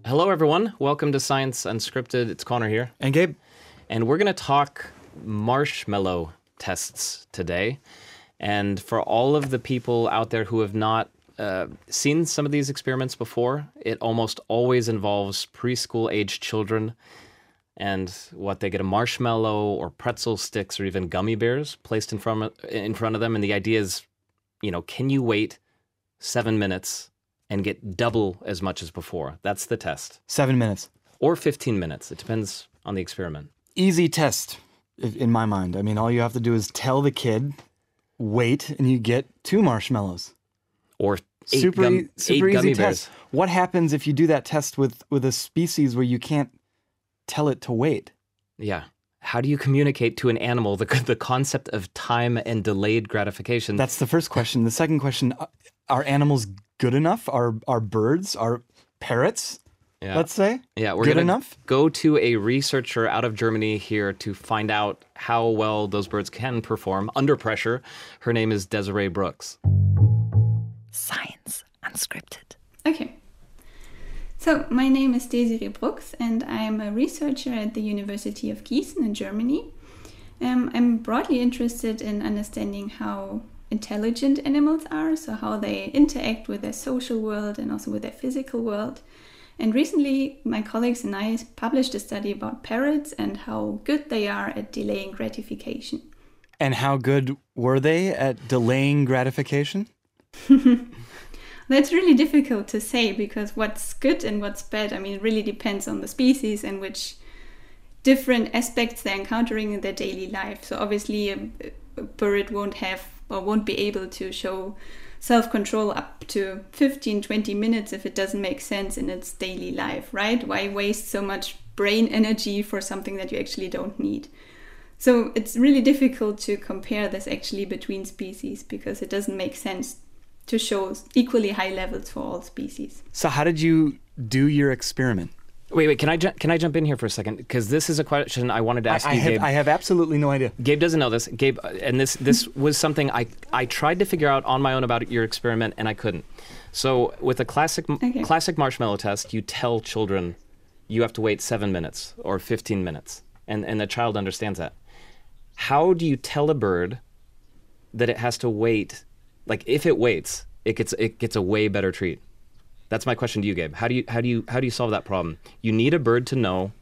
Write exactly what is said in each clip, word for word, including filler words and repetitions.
Hello, everyone. Welcome to Science Unscripted. It's Connor here. And Gabe. And we're going to talk marshmallow tests today. And for all of the people out there who have not uh, seen some of these experiments before, it almost always involves preschool-aged children and what they get a marshmallow or pretzel sticks or even gummy bears placed in front of, in front of them. And the idea is, you know, can you wait seven minutes and get double as much as before? That's the test. Seven minutes. Or fifteen minutes. It depends on the experiment. Easy test, in my mind. I mean, all you have to do is tell the kid, wait, and you get two marshmallows. Or eight, super gum, e- super eight easy gummy test. bears. What happens if you do that test with, with a species where you can't tell it to wait? Yeah. How do you communicate to an animal the, the concept of time and delayed gratification? That's the first question. The second question, are animals good enough? Are, are birds, are parrots, yeah. let's say, yeah, we're good gonna enough? Go to a researcher out of Germany here to find out how well those birds can perform under pressure. Her name is Desiree Brooks. Science Unscripted. Okay. So, my name is Desiree Brooks and I am a researcher at the University of Gießen in Germany. Um, I'm broadly interested in understanding how intelligent animals are, so how they interact with their social world and also with their physical world. And recently, my colleagues and I published a study about parrots and how good they are at delaying gratification. And how good were they at delaying gratification? That's really difficult to say because what's good and what's bad, I mean, it really depends on the species and which different aspects they're encountering in their daily life. So obviously a, a bird won't have or won't be able to show self-control up to fifteen, twenty minutes if it doesn't make sense in its daily life, right? Why waste so much brain energy for something that you actually don't need? So it's really difficult to compare this actually between species because it doesn't make sense to show equally high levels for all species. So how did you do your experiment? Wait, wait, can I ju- can I jump in here for a second? Because this is a question I wanted to ask I, I you, have, Gabe. I have absolutely no idea. Gabe doesn't know this. Gabe, uh, and this this was something I, I tried to figure out on my own about your experiment, and I couldn't. So with a classic Okay. classic marshmallow test, you tell children you have to wait seven minutes or fifteen minutes, and, and the child understands that. How do you tell a bird that it has to wait? Like, if it waits, it gets it gets a way better treat. That's my question to you, Gabe. How do you how do you how do you solve that problem? You need a bird to know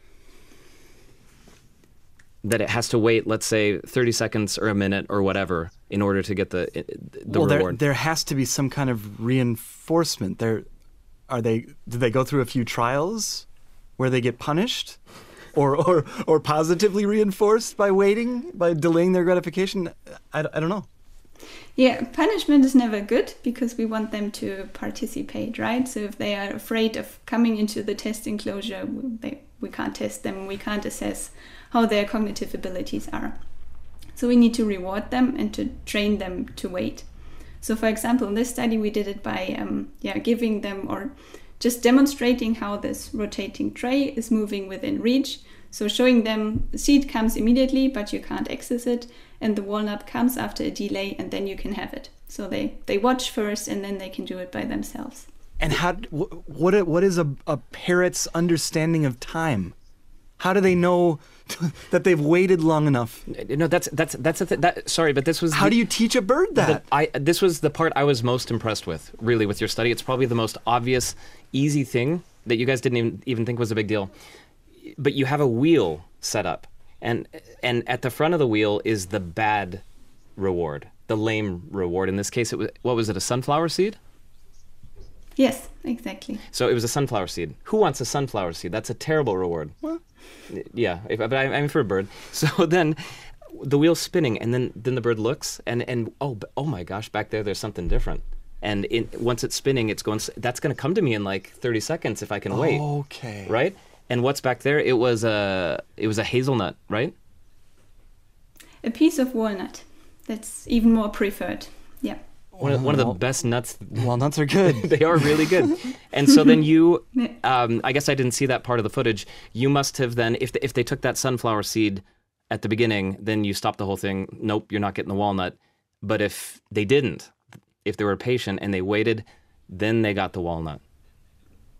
that it has to wait, let's say, thirty seconds or a minute or whatever in order to get the the well, reward. There, there has to be some kind of reinforcement. There, are they? Did they go through a few trials where they get punished, or or or positively reinforced by waiting, by delaying their gratification? I, I don't know. Yeah, punishment is never good because we want them to participate, right? So if they are afraid of coming into the test enclosure, they, we can't test them, we can't assess how their cognitive abilities are. So we need to reward them and to train them to wait. So for example, in this study we did it by um, yeah, giving them or just demonstrating how this rotating tray is moving within reach. So showing them the seed comes immediately, but you can't access it, and the walnut comes after a delay, and then you can have it. So they, they watch first, and then they can do it by themselves. And how? What? What is a, a parrot's understanding of time? How do they know that they've waited long enough? No, that's that's that's a th- that. Sorry, but this was. How the, do you teach a bird that? the, I this was the part I was most impressed with, really, with your study. It's probably the most obvious, easy thing that you guys didn't even even think was a big deal. But you have a wheel set up, and and at the front of the wheel is the bad reward, the lame reward. In this case, it was what was it? A sunflower seed? Yes, exactly. So it was a sunflower seed. Who wants a sunflower seed? That's a terrible reward. What? Yeah, if, but I, I'm for a bird. So then the wheel's spinning, and then, then the bird looks, and, and oh, oh my gosh, back there, there's something different. And in, once it's spinning, it's going. That's going to come to me in like thirty seconds if I can wait. Okay. Right? And what's back there? It was a it was a hazelnut, right? A piece of walnut. That's even more preferred. Yeah. One of, one of the best nuts. Walnuts are good. They are really good. And so then you, Yeah. um, I guess I didn't see that part of the footage. You must have then, if they, if they took that sunflower seed at the beginning, then you stop the whole thing. Nope, you're not getting the walnut. But if they didn't, if they were patient and they waited, then they got the walnut.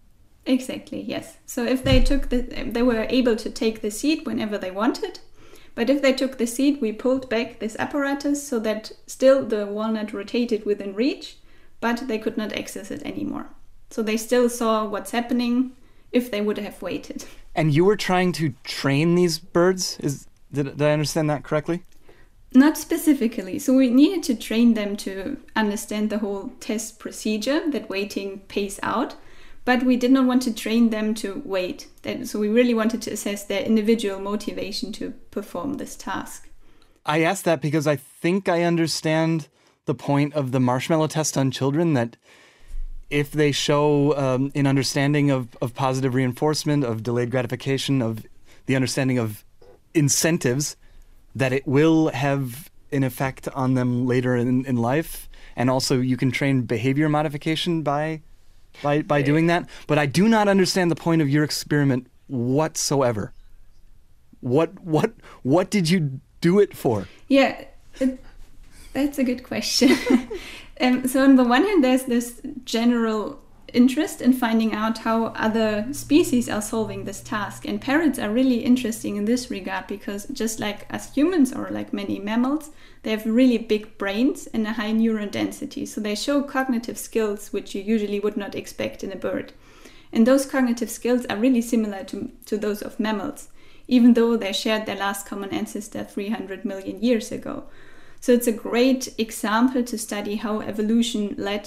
Exactly, yes. So if they took the, they were able to take the seed whenever they wanted. But if they took the seed, we pulled back this apparatus so that still the walnut rotated within reach, but they could not access it anymore. So they still saw what's happening if they would have waited. And you were trying to train these birds? Is did, did I understand that correctly? Not specifically. So we needed to train them to understand the whole test procedure that waiting pays out. But we did not want to train them to wait. So we really wanted to assess their individual motivation to perform this task. I asked that because I think I understand the point of the marshmallow test on children, that if they show um, an understanding of, of positive reinforcement, of delayed gratification, of the understanding of incentives, that it will have an effect on them later in, in life. And also you can train behavior modification by... by by doing that, but I do not understand the point of your experiment whatsoever. What what what did you do it for? Yeah, it, that's a good question. um, so on the one hand, there's this general interest in finding out how other species are solving this task, and parrots are really interesting in this regard because just like us humans or like many mammals, they have really big brains and a high neuron density, so they show cognitive skills which you usually would not expect in a bird. And those cognitive skills are really similar to, to those of mammals, even though they shared their last common ancestor three hundred million years ago. So it's a great example to study how evolution led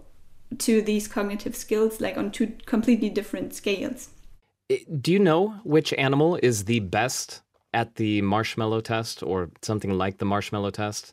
to these cognitive skills, like on two completely different scales. Do you know which animal is the best at the marshmallow test, or something like the marshmallow test?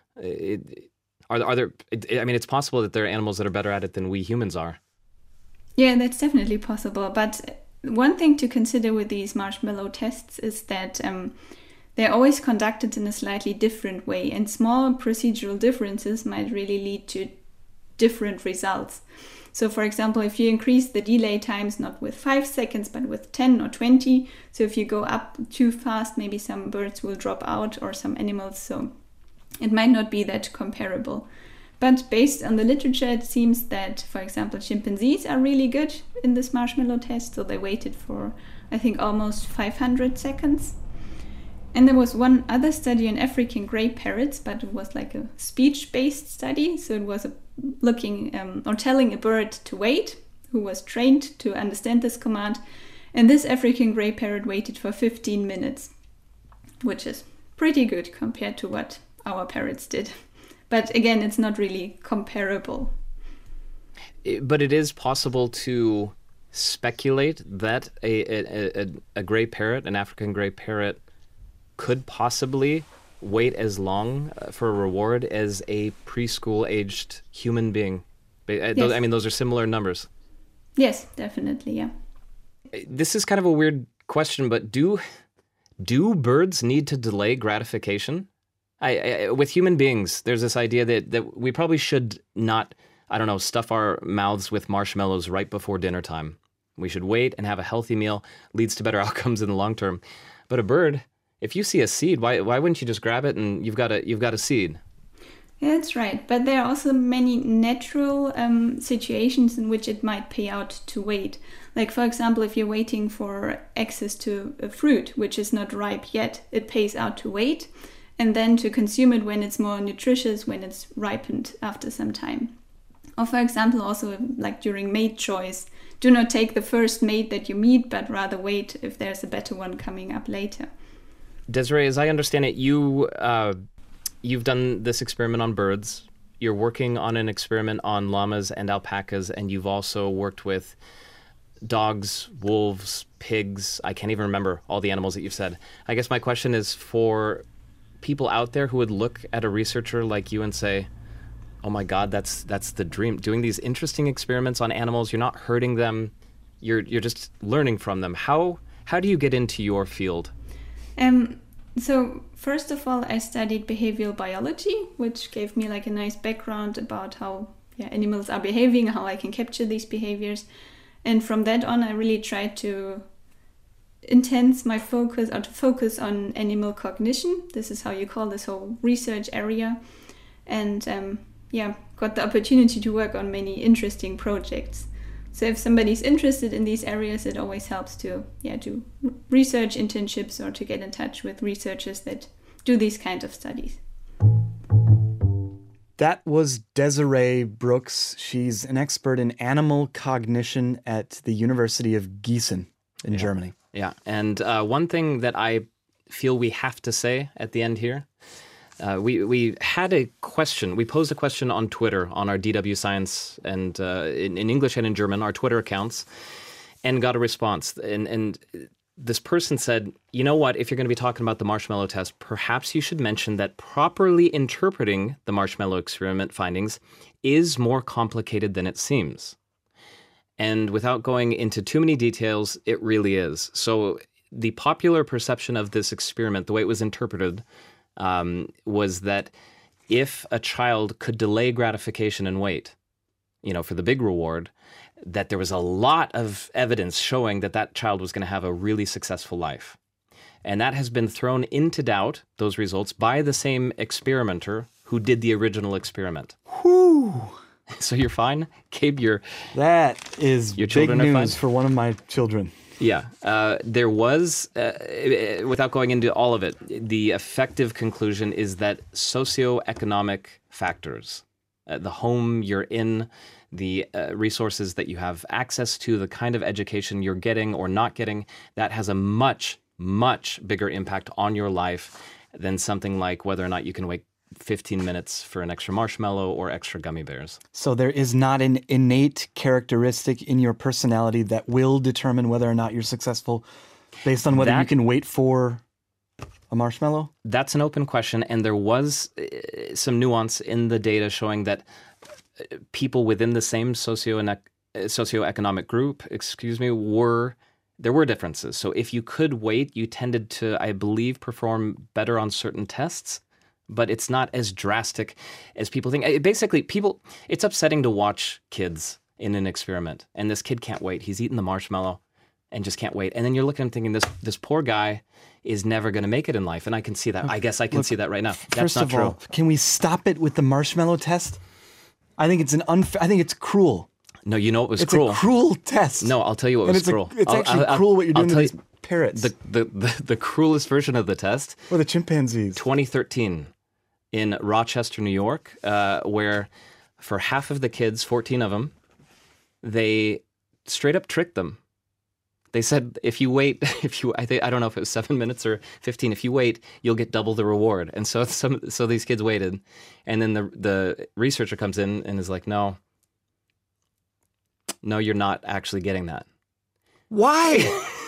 It, are, are there? It, I mean, it's possible that there are animals that are better at it than we humans are. Yeah, that's definitely possible. But one thing to consider with these marshmallow tests is that um, they're always conducted in a slightly different way, and small procedural differences might really lead to different results. So for example, if you increase the delay times not with five seconds but with ten or twenty, so if you go up too fast, maybe some birds will drop out or some animals, so it might not be that comparable. But based on the literature, it seems that, for example, chimpanzees are really good in this marshmallow test, so they waited for, I think, almost five hundred seconds. And there was one other study on African grey parrots, but it was like a speech-based study. So it was a, looking um, or telling a bird to wait, who was trained to understand this command. And this African grey parrot waited for fifteen minutes, which is pretty good compared to what our parrots did. But again, it's not really comparable. But it is possible to speculate that a, a, a, a grey parrot, an African grey parrot, could possibly wait as long for a reward as a preschool-aged human being. Yes. I mean, those are similar numbers. Yes, definitely, yeah. This is kind of a weird question, but do do birds need to delay gratification? I, I, with human beings, there's this idea that, that we probably should not, I don't know, stuff our mouths with marshmallows right before dinner time. We should wait and have a healthy meal. Leads to better outcomes in the long term. But a bird, if you see a seed, why why wouldn't you just grab it and you've got a you've got a seed? Yeah, that's right. But there are also many natural um, situations in which it might pay out to wait. Like, for example, if you're waiting for access to a fruit which is not ripe yet, it pays out to wait and then to consume it when it's more nutritious, when it's ripened after some time. Or for example, also like during mate choice, do not take the first mate that you meet, but rather wait if there's a better one coming up later. Desiree, as I understand it, you, uh, you've done this experiment on birds. You're working on an experiment on llamas and alpacas, and you've also worked with dogs, wolves, pigs. I can't even remember all the animals that you've said. I guess my question is for people out there who would look at a researcher like you and say, oh my God, that's that's the dream. Doing these interesting experiments on animals, you're not hurting them, you're you're just learning from them. How how do you get into your field? Um, so first of all, I studied behavioral biology, which gave me like a nice background about how yeah, animals are behaving, how I can capture these behaviors. And from that on, I really tried to intense my focus or to focus on animal cognition. This is how you call this whole research area. And um, yeah, got the opportunity to work on many interesting projects. So if somebody's interested in these areas, it always helps to yeah do research internships or to get in touch with researchers that do these kind of studies. That was Desiree Brooks. She's an expert in animal cognition at the University of Gießen in Yeah. Germany. Yeah, and uh, one thing that I feel we have to say at the end here, uh, we we had a question. We posed a question on Twitter on our D W Science and uh, in, in English and in German, our Twitter accounts, and got a response. And and this person said, you know what? If you're going to be talking about the marshmallow test, perhaps you should mention that properly interpreting the marshmallow experiment findings is more complicated than it seems. And without going into too many details, it really is. So the popular perception of this experiment, the way it was interpreted, um, was that if a child could delay gratification and wait, you know, for the big reward, that there was a lot of evidence showing that that child was going to have a really successful life. And that has been thrown into doubt, those results, by the same experimenter who did the original experiment. Whew. So you're fine? Gabe, you're... That is Your big children are fine? news for one of my children. Yeah, uh, there was, uh, without going into all of it, the effective conclusion is that socioeconomic factors, uh, the home you're in, the uh, resources that you have access to, the kind of education you're getting or not getting, that has a much, much bigger impact on your life than something like whether or not you can wait fifteen minutes for an extra marshmallow or extra gummy bears. So there is not an innate characteristic in your personality that will determine whether or not you're successful based on whether That- you can wait for a marshmallow? That's an open question, and there was uh, some nuance in the data showing that uh, people within the same socio uh, socioeconomic group, excuse me, were there were differences. So if you could wait, you tended to, I believe, perform better on certain tests, but it's not as drastic as people think. Uh, Basically, people, it's upsetting to watch kids in an experiment, and this kid can't wait. He's eating the marshmallow and just can't wait. And then you're looking and thinking, this this poor guy is never going to make it in life. And I can see that. I guess I can Look, see that right now. That's First not of true. all, can we stop it with the marshmallow test? I think it's an unfair. I think it's cruel. No, you know it was It's cruel. a cruel test. No, I'll tell you what and was it's a- cruel. it's I'll- actually I'll- cruel what you're I'll doing to tell these you, parrots the, the, the, the cruelest version of the test, or the chimpanzees. twenty thirteen in Rochester, New York, uh, where for half of the kids, fourteen of them, they straight up tricked them. They said, if you wait, if you, I think, I don't know if it was seven minutes or fifteen. If you wait, you'll get double the reward. And so some, so these kids waited, and then the the researcher comes in and is like, no, no, you're not actually getting that. Why?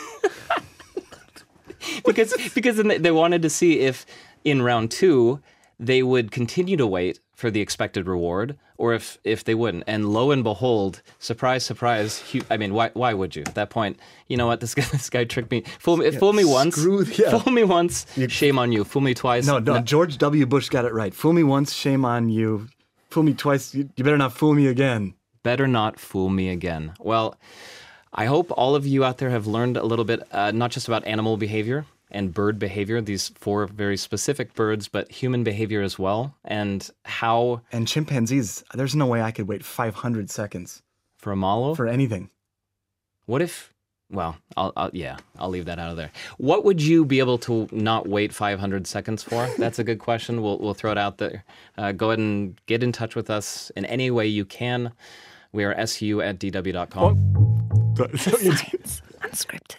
because because then they- they wanted to see if in round two they would continue to wait for the expected reward, or if if they wouldn't. And lo and behold, surprise, surprise! hu- I mean, why why would you at that point? You know what? This guy this guy tricked me. Fool me, fool me once. screw- yeah. Fool me once. Shame on you. Fool me twice. No, no, George W. Bush got it right. Fool me once, shame on you. Fool me twice, you, you better not fool me again. Better not fool me again. Well, I hope all of you out there have learned a little bit, uh, not just about animal behavior and bird behavior, these four very specific birds, but human behavior as well, and how And chimpanzees, there's no way I could wait five hundred seconds for a mallow, for anything. what if, well, I'll, I'll, yeah, I'll leave that out of there. What would you be able to not wait five hundred seconds for? That's a good question. We'll, we'll throw it out there. Uh, go ahead and get in touch with us in any way you can. We are S U at D W dot com. Science Unscripted.